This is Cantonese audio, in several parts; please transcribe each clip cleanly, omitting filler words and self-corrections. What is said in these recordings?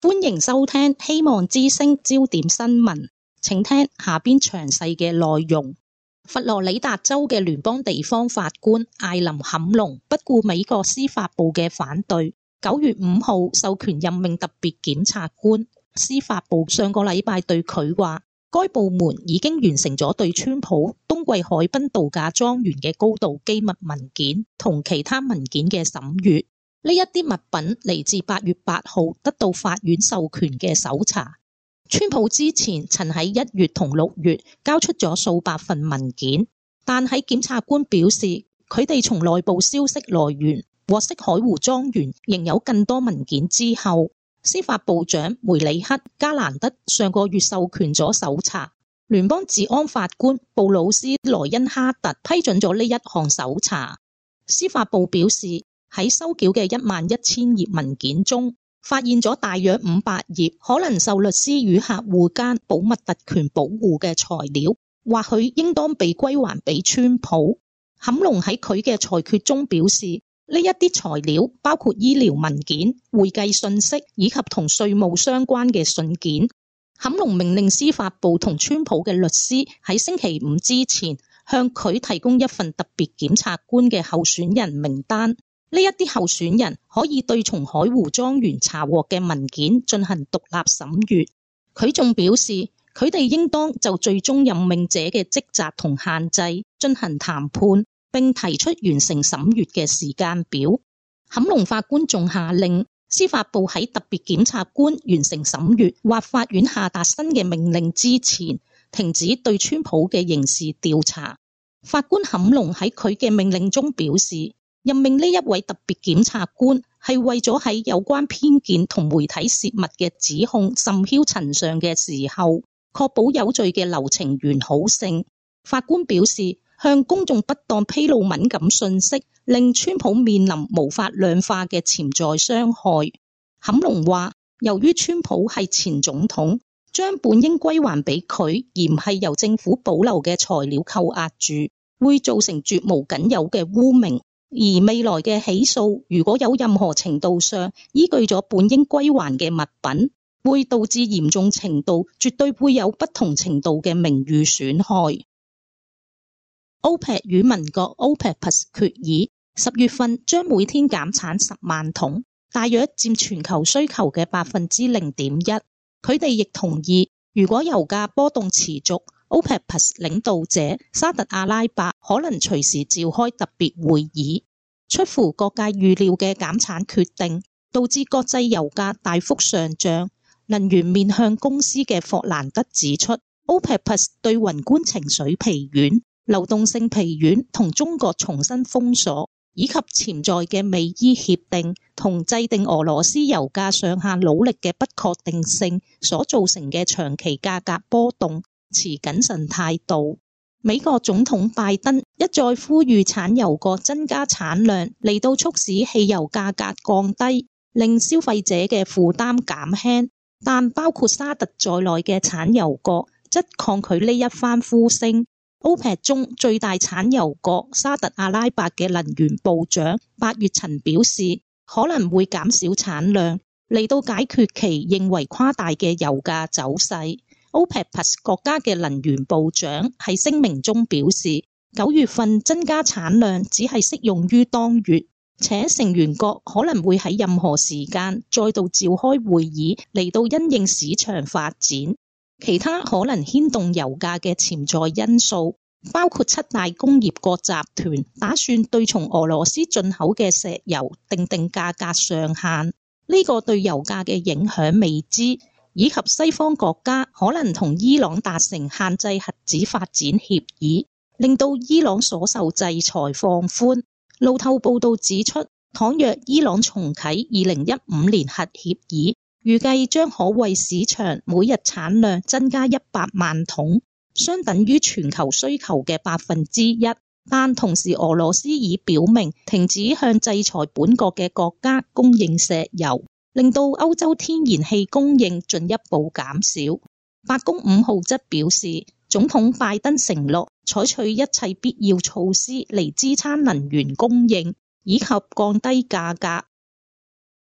歡迎收聽希望之聲焦點新聞，請聽下邊詳細嘅內容。佛羅里達州嘅聯邦地方法官艾琳坎龍不顧美國司法部嘅反對，9月5號授權任命特別檢察官。司法部上個禮拜對佢話，該部門已經完成咗對川普冬季海濱度假莊園嘅高度機密文件同其他文件嘅審閱。呢一啲物品嚟自8月8號得到法院授權嘅搜查。川普之前曾喺1月同6月交出咗數百份文件，但喺檢察官表示佢哋從內部消息來源獲悉海湖莊園仍有更多文件之後，司法部長梅里克·加蘭德上個月授權咗搜查。聯邦治安法官布魯斯·萊恩哈特批准咗呢一項搜查。司法部表示，喺收繳嘅11000頁文件中，發現咗大約500頁可能受律師與客戶間保密特權保護嘅材料，或許應當被歸還俾川普。坎龍喺佢嘅裁決中表示，呢一啲材料包括醫療文件、會計信息以及同稅務相關嘅信件。坎龍命令司法部同川普嘅律師喺星期5之前向佢提供一份特別檢察官嘅候選人名單。呢一啲候選人可以對從海湖莊園查獲嘅文件進行獨立審閱。佢仲表示，佢哋應當就最終任命者嘅職責同限制進行談判，並提出完成審閱嘅時間表。坎龍法官仲下令司法部喺特別檢察官完成審閱或法院下達新嘅命令之前，停止對川普嘅刑事調查。法官坎龍喺佢嘅命令中表示，任命呢一位特別檢察官係為咗喺有關偏見同媒體泄密嘅指控甚囂塵上嘅時候，確保有序嘅流程完好性。法官表示，向公眾不當披露敏感信息，令川普面臨無法量化嘅潛在傷害。坎龍話，由於川普係前總統，將本應歸還俾佢而唔係由政府保留嘅材料扣押住，會造成絕無僅有嘅污名。而未來嘅起訴，如果有任何程度上依據咗本應歸還嘅物品，會導致嚴重程度，絕對會有不同程度嘅名譽損害。OPEC 與盟國 OPEC Plus 決議10月份將每天減產10萬桶，大約佔全球需求嘅0.1%。佢哋亦同意，如果油價波動持續，OPEC Plus 領導者沙特阿拉伯可能隨時召開特別會議。出乎各界預料嘅減產決定，導致國際油價大幅上漲。能源面向公司嘅霍蘭德指出， OPEC Plus 對宏觀情緒疲軟、流動性疲軟同中國重新封鎖，以及潛在嘅美伊協定同制定俄羅斯油價上限努力嘅不確定性所造成嘅長期價格波動，持謹慎態度。美國總統拜登一再呼籲產油國增加產量，嚟到促使汽油價格降低，令消費者嘅負擔減輕。但包括沙特在內嘅產油國則抗拒呢一番呼聲。OPEC 中最大產油國沙特阿拉伯嘅能源部長8月曾表示，可能會減少產量，嚟到解決其認為誇大嘅油價走勢。OPEC Plus 國家嘅能源部長喺聲明中表示，9月份增加產量只係適用於當月，且成員國可能會喺任何時間再度召開會議嚟到因應市場發展。其他可能牽動油價嘅潛在因素，包括7大工業國集團打算對從俄羅斯進口嘅石油訂定價格上限，呢個對油價嘅影響未知，以及西方國家可能同伊朗達成限制核子發展協議，令到伊朗所受制裁放寬。路透報道指出，倘若伊朗重啟2015年核協議，預計將可為市場每日產量增加100萬桶，相等於全球需求嘅1%。但同時，俄羅斯已表明停止向制裁本國嘅國家供應石油，令到歐洲天然氣供應進一步減少。白宮5號則表示，總統拜登承諾採取一切必要措施嚟支撐能源供應，以及降低價格。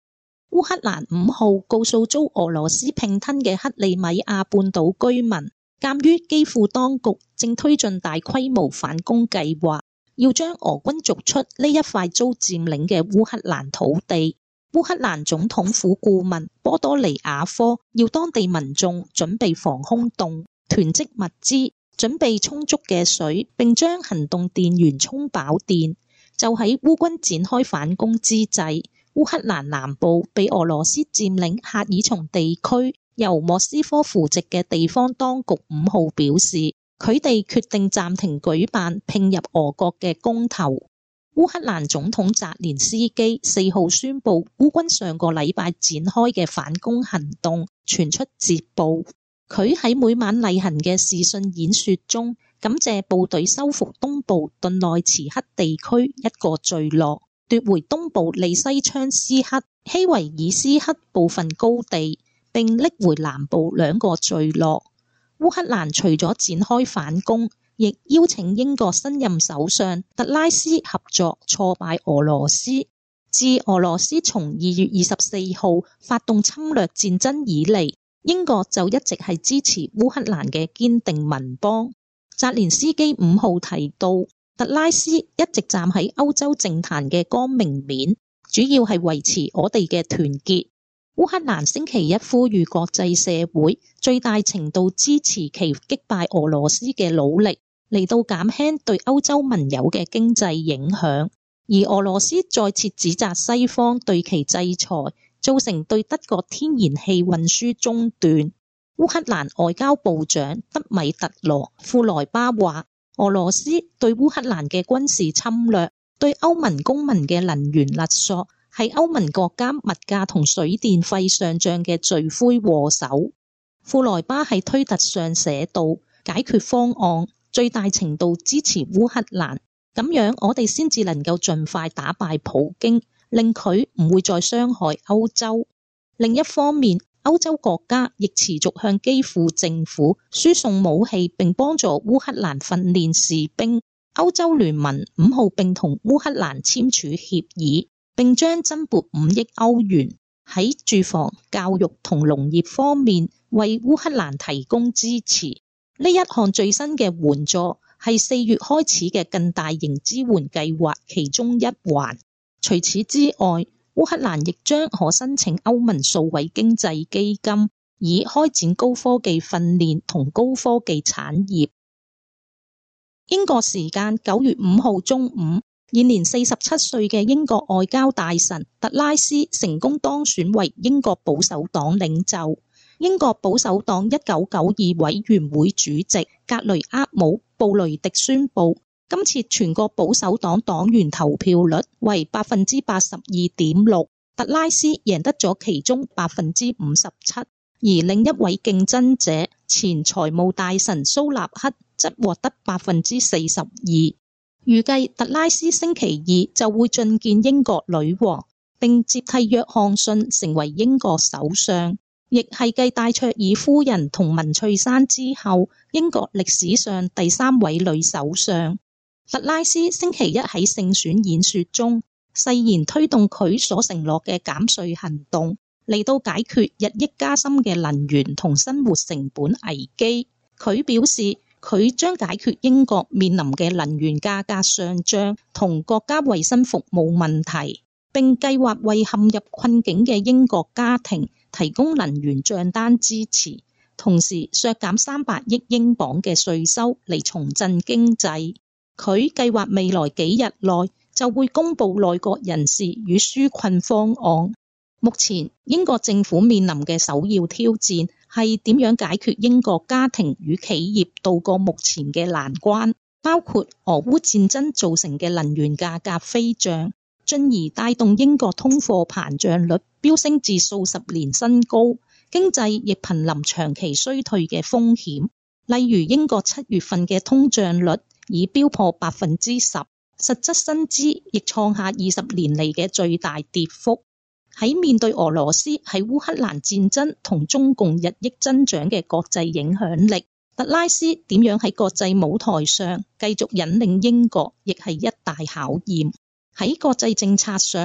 烏克蘭5號告訴遭俄羅斯併吞嘅克里米亞半島居民，鑑於基輔當局正推進大規模反攻計劃，要將俄軍逐出呢一塊遭佔領嘅烏克蘭土地。烏克蘭總統府顧問波多利亞科要當地民眾準備防空洞、囤積物資、準備充足嘅水，並將行動電源充飽電。就喺烏軍展開反攻之際，烏克蘭南部被俄羅斯佔領赫爾松地區，由莫斯科扶植嘅地方當局5號表示，佢哋決定暫停舉辦併入俄國嘅公投。烏克蘭總統澤連斯基4號宣布，烏軍上個禮拜展開嘅反攻行動傳出捷報。佢喺每晚例行嘅視訊演說中，感謝部隊收復東部頓內茨克地區一個聚落，奪回東部利西昌斯克、希維爾斯克部分高地，並拎回南部2個聚落。烏克蘭除咗展開反攻，亦邀請英國新任首相特拉斯合作挫敗俄羅斯。自俄羅斯從2月24號發動侵略戰爭以嚟，英國就一直係支持烏克蘭嘅堅定盟邦。澤連斯基5號提到，特拉斯一直站喺歐洲政壇嘅光明面，主要係維持我哋嘅團結。烏克蘭星期一呼籲國際社會最大程度支持其擊敗俄羅斯嘅努力，嚟到減輕對歐洲盟友嘅經濟影響。而俄羅斯再次指責西方對其制裁，造成對德國天然氣運輸中斷。烏克蘭外交部長德米特羅庫萊巴話，俄羅斯對烏克蘭嘅軍事侵略，對歐盟公民嘅能源勒索，係歐盟國家物價同水電費上漲嘅罪魁禍首。庫萊巴喺推特上寫道，解決方案最大程度支持烏克蘭，咁樣我哋先至能夠盡快打敗普京，令佢唔會再傷害歐洲。另一方面，歐洲國家亦持續向基輔政府輸送武器，並幫助烏克蘭訓練士兵。歐洲聯盟5號並同烏克蘭簽署協議，並將增撥5億歐元喺住房、教育同農業方面為烏克蘭提供支持。呢一項最新嘅援助係4月開始嘅更大型支援計劃其中一環。除此之外，烏克蘭亦將可申請歐盟數位經濟基金，以開展高科技訓練同高科技產業。英國時間9月5號中午，現年47歲嘅英國外交大臣特拉斯成功當選為英國保守黨領袖。英國保守黨1992委員會主席格雷厄姆布雷迪宣布，今次全國保守黨黨員投票率為 82.6%， 特拉斯贏得咗其中 57%， 而另一位競爭者前財務大臣蘇納克則獲得 42%。 預計特拉斯星期2就會覲見英國女王，並接替約翰遜成為英國首相，亦係繼戴卓爾夫人同文翠珊之後，英國歷史上第3位女首相。特拉斯星期一喺勝選演說中誓言推動佢所承諾嘅減稅行動，嚟到解決日益加深嘅能源同生活成本危機。佢表示，佢將解決英國面臨嘅能源價格上漲同國家衛生服務問題，並計劃為陷入困境嘅英國家庭提供能源賬單支持，同時削減300億英鎊嘅稅收嚟重振經濟。佢計劃未來幾日內就會公布內閣人事與紓困方案。目前英國政府面臨嘅首要挑戰係點樣解決英國家庭與企業渡過目前嘅難關，包括俄烏戰爭造成嘅能源價格飛漲，進而帶動英國通貨膨脹率飆升至數十年新高，經濟亦瀕臨長期衰退嘅風險。例如英國7月份嘅通脹率已飆破 10%， 實質薪資亦創下20年嚟嘅最大跌幅。喺面對俄羅斯喺烏克蘭戰爭同中共日益增長嘅國際影響力，特拉斯點樣喺國際舞台上繼續引領英國，亦係一大考驗。喺國際政策上，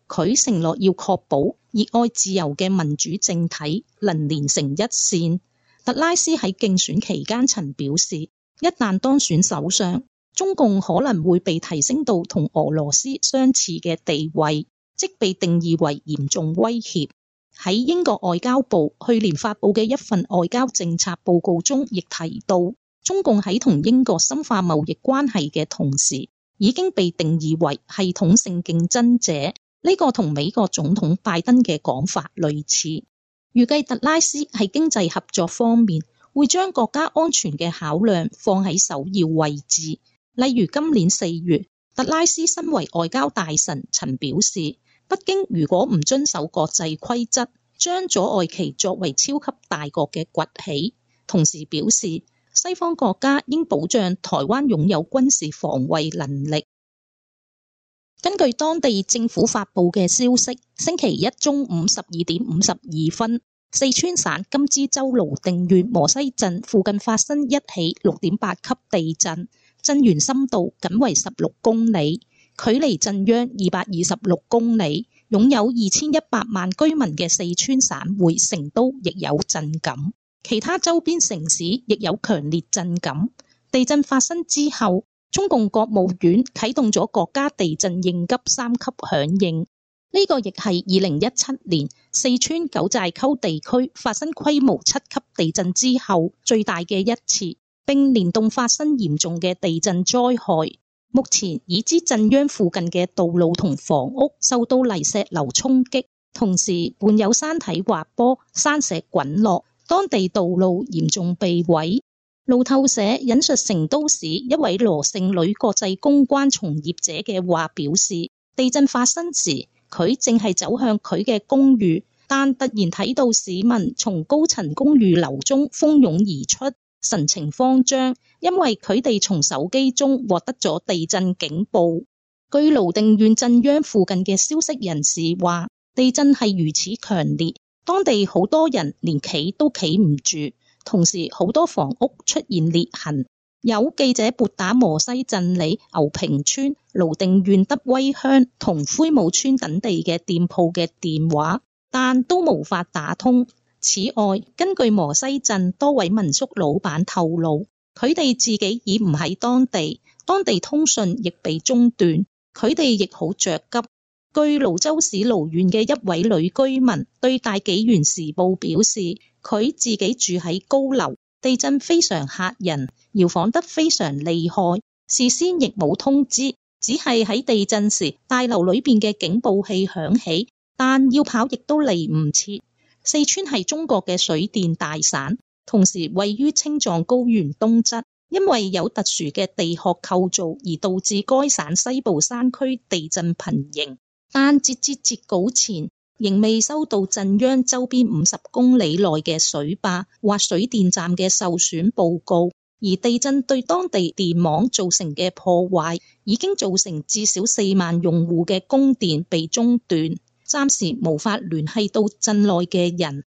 佢承諾要確保熱愛自由嘅民主政體能連成一線。特拉斯喺競選期間曾表示，一旦當選首相，中共可能會被提升到同俄羅斯相似嘅地位，即被定義為嚴重威脅。喺英國外交部去年發佈嘅一份外交政策報告中亦提到，中共喺同英國深化貿易關係嘅同時，已經被定義為系統性競爭者。呢個同美國總統拜登嘅講法類似。預計特拉斯喺經濟合作方面會將國家安全嘅考量放喺首要位置。例如今年4月，特拉斯身為外交大臣曾表示，北京如果唔遵守國際規則，將阻礙其作為超級大國嘅崛起。同時表示，西方國家應保障台灣擁有軍事防衛能力。根據當地政府發佈嘅消息，星期一中午12點52分，四川省甘孜州瀘定縣磨西鎮附近發生一起6.8級地震，震源深度僅為16公里，距離震央226公里。擁有2100萬居民嘅四川省會成都亦有震感，其他周邊城市亦有強烈震感。地震發生之後，中共國務院啟動咗國家地震應急3級響應，呢個亦係2017年四川九寨溝地區發生規模7級地震之後最大嘅一次，並連動發生嚴重嘅地震災害。目前已知震央附近嘅道路同房屋受到泥石流衝擊，同時伴有山體滑坡、山石滾落，當地道路嚴重被毀。路透社引述成都市一位羅姓女國際公關從業者嘅話表示，地震發生時，佢正係走向佢嘅公寓，但突然睇到市民從高層公寓樓中蜂擁而出，神情慌張，因為佢哋從手機中獲得咗地震警報。據瀘定縣震央附近嘅消息人士話，地震係如此強烈，當地好多人連企都企唔住。同時好多房屋出現裂痕，有記者撥打磨西鎮里、牛坪村、瀘定縣德威鄉同灰武村等地嘅店鋪嘅電話，但都無法打通。此外，根據磨西鎮多位民宿老闆透露，佢哋自己已唔喺當地，當地通訊亦被中斷，佢哋亦好着急。據瀘州市瀘縣嘅一位女居民對大紀元時報表示，佢自己住喺高樓，地震非常嚇人，搖晃得非常厲害，事先亦冇通知，只係喺地震時大樓裏邊嘅警報器響起，但要跑亦都嚟唔切。四川係中國嘅水電大省，同時位於青藏高原東側，因為有特殊嘅地殼構造而導致該省西部山區地震頻仍。但截至截稿前，仍未收到震央周邊50公里內嘅水壩或水電站嘅受損報告，而地震對當地電網造成嘅破壞已經造成至少4萬用戶嘅供電被中斷，暫時無法聯繫到鎮內嘅人。